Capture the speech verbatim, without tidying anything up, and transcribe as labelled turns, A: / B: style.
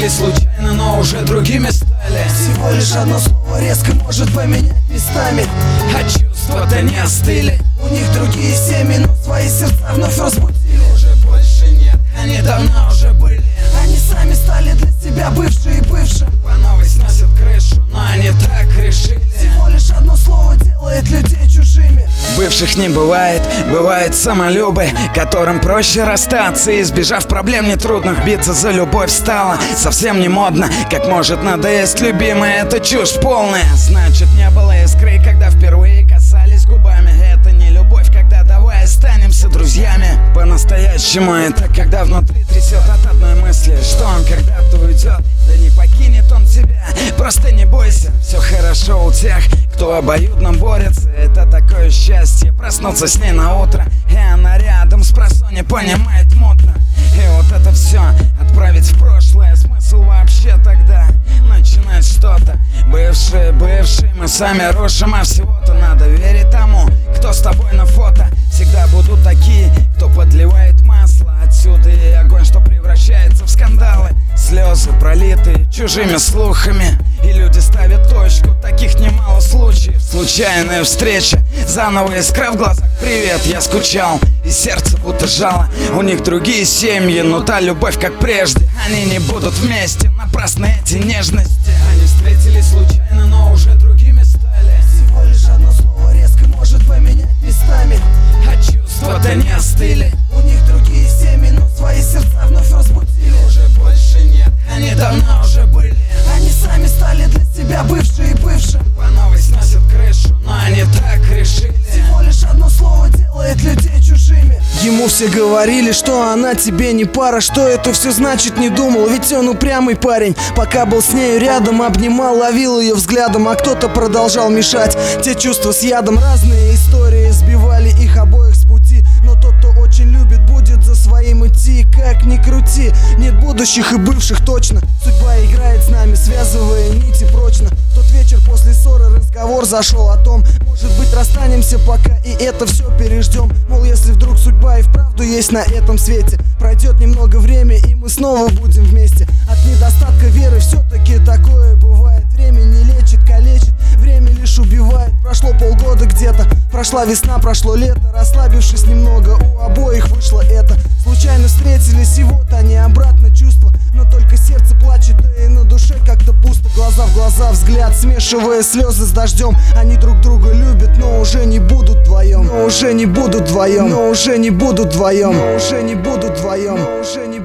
A: встретились случайно, но уже другими стали.
B: Всего лишь одно слово резко может поменять местами,
A: а чувства-то не остыли.
B: У них другие семьи, но свои сердца вновь разбудили.
A: Уже больше нет, они давно уже были.
B: Они сами стали для себя бывшие и бывшим.
A: По новой сносят крышу, но они так решили.
B: Всего лишь одно слово делает людей чужими.
A: Бывших не бывает, бывают самолюбы, которым проще расстаться. Избежав проблем нетрудных, биться за любовь стало совсем не модно. Как может надоесть любимая, это чушь полная. Значит, не было искры, когда впервые касались губами. Это не любовь, когда давай останемся друзьями. По-настоящему это когда внутри трясет от одной мысли, что он когда-то уйдет, да не покинет он тебя. Просто не бойся, все хорошо у тех, кто обоюдно борется. Это такое счастье, проснуться с ней на утро, и она рядом, спросонья понимает мутно. И вот это все отправить в прошлое, смысл вообще тогда начинать что-то. Бывшие, бывшие, мы сами рушим, а всего-то надо верить тому, кто с тобой на фото. Всегда будут такие, кто подливает масло. Отсюда и огонь, что превращается в скандалы. Слезы пролитые чужими слухами, и люди ставят точку, таких немало случаев. Случайная встреча, заново искра в глазах. Привет, я скучал, и сердце будто жало. У них другие семьи, но та любовь как прежде. Они не будут вместе, напрасны эти нежности. Они встретились случайно, но уже другими стали.
B: Всего лишь одно слово резко может поменять местами,
A: а чувства-то не остыли.
B: У них другие семьи, но свои сердца вновь разбудили.
A: Уже больше нет, они давно уже были.
B: Они сами стали для себя бывшие и бывшим.
A: По новой сносят крышу, но они так решили.
B: Всего лишь одно слово делает людей чужими. Ему все говорили, что она тебе не пара. Что это все значит, не думал, ведь он упрямый парень. Пока был с нею рядом, обнимал, ловил ее взглядом, а кто-то продолжал мешать. Те чувства с ядом, разные истории сбивали их обоих с пути. Но тот, кто очень любит, будет за своим идти. Как ни крути, нет будущих и бывших точно. Судьба играет с нами, связывая нити прочно. В тот вечер после ссоры разговор зашел о том, может быть, расстанемся пока и это все переждем. Мол, если вдруг судьба и вправду есть на этом свете, пройдет немного время и мы снова будем вместе. От недостатка веры все-таки такое бывает. Время не лечит, калечит, время лишь убивает. Прошло полгода где-то, прошла весна, прошло лето. Расслабившись немного, у обоих вышло это. Случайно встретились, и вот они обратно чувства. Но только сердце плачет, да и на душе как-то пусто. Глаза в глаза, взгляд, смешивая слезы с дождем. Они друг друга любят, но уже не будут вдвоем. Но уже не будут вдвоем. Но уже не будут вдвоем. Но уже не будут вдвоем. Но уже не